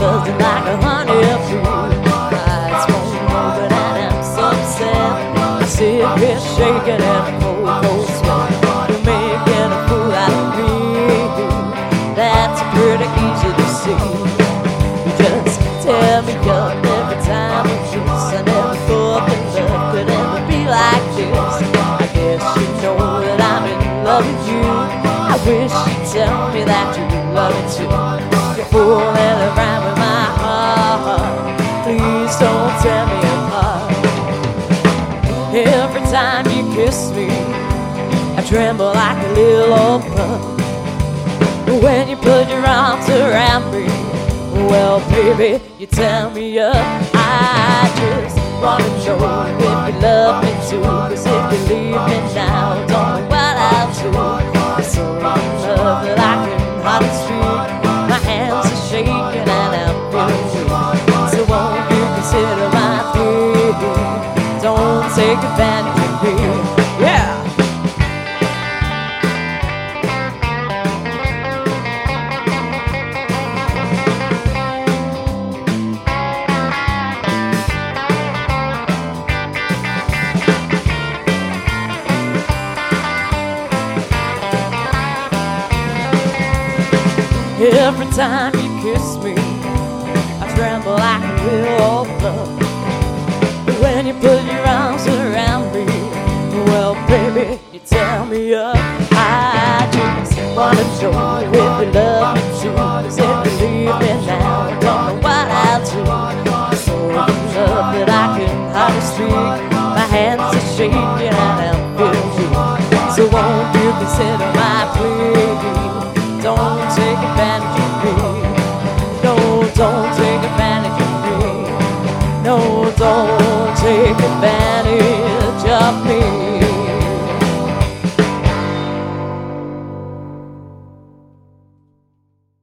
buzzing like a honeybee. Eyes won't open and I'm so upset. My cigarette shaking and a cold, cold sweat. You're making a fool out of me. That's pretty easy to see. You just tear me up every time we kiss. I never thought that love could ever be like this. I guess you know that I'm in love with you. I wish you'd tell me that you love me too. You're fooling around with my heart. Please don't tear me apart. Every time you kiss me, I tremble like a little old pup. When you put your arms around me, well, baby, you tear me up. I just wanna know if you love me too. 'Cause if you leave me now, don't know what I'll do. It's so in love that I can hardly speak. My hands are shaking and I'm feeling weak. So won't you consider my plea? Don't take advantage of me. Yeah. Every time you kiss me, I tremble like a little old pup. When you put your arms around me, well, baby, you tear me up. I just wanna know if you love me too. 'Cause if you leave me now, I don't know what I'll do. So in love that I can hardly speak. My hands are shaking and I'm feeling weak. So won't you consider my plea? Don't take advantage of me. No, don't take advantage of me. No, don't take advantage of me.